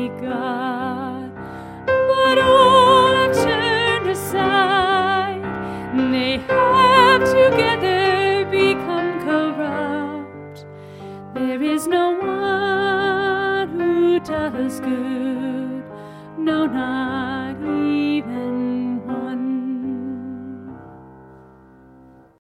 God. But all have turned aside, they have together become corrupt. There is no one who does good, no, not even